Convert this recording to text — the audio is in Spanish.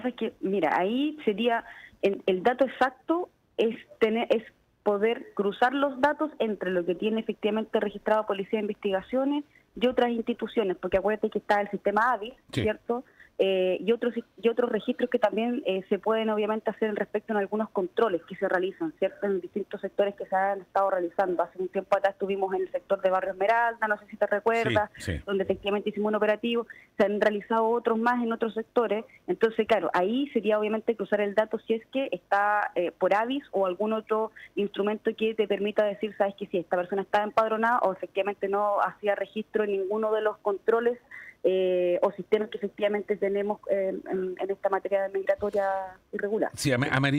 Es que, mira, ahí sería el dato exacto es poder cruzar los datos entre lo que tiene efectivamente registrado Policía de Investigaciones y otras instituciones, porque acuérdate que está el sistema AVIS, Sí. ¿cierto? Y otros registros que también se pueden obviamente hacer respecto a algunos controles que se realizan, ¿cierto? En distintos sectores que se han estado realizando. Hace un tiempo atrás estuvimos en el sector de Barrio Esmeralda, no sé si te recuerdas, Sí, sí. donde efectivamente hicimos un operativo, se han realizado otros más en otros sectores. Entonces, claro, ahí sería obviamente cruzar el dato si es que está por AVIS o algún otro instrumento que te permita decir, sabes que si esta persona está empadronada o efectivamente no hacía registro en ninguno de los controles o sistemas que efectivamente tenemos en esta materia migratoria irregular. Sí, Amarillo.